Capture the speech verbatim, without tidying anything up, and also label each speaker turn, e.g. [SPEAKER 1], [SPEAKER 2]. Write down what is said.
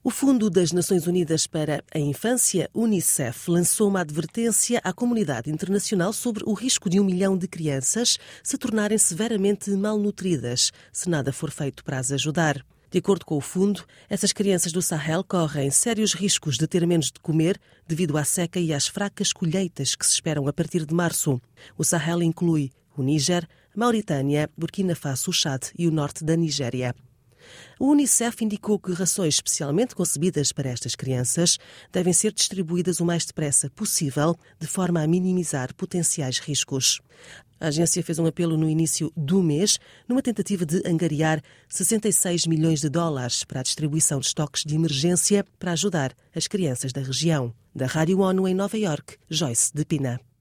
[SPEAKER 1] O Fundo das Nações Unidas para a Infância, Unicef, lançou uma advertência à comunidade internacional sobre o risco de um milhão de crianças se tornarem severamente malnutridas, se nada for feito para as ajudar. De acordo com o fundo, essas crianças do Sahel correm sérios riscos de ter menos de comer devido à seca e às fracas colheitas que se esperam a partir de março. O Sahel inclui o Níger, a Mauritânia, Burkina Faso, o Chad e o norte da Nigéria. O Unicef indicou que rações especialmente concebidas para estas crianças devem ser distribuídas o mais depressa possível, de forma a minimizar potenciais riscos. A agência fez um apelo no início do mês, numa tentativa de angariar sessenta e seis milhões de dólares para a distribuição de estoques de emergência para ajudar as crianças da região. Da Rádio ONU em Nova Iorque, Joyce de Pina.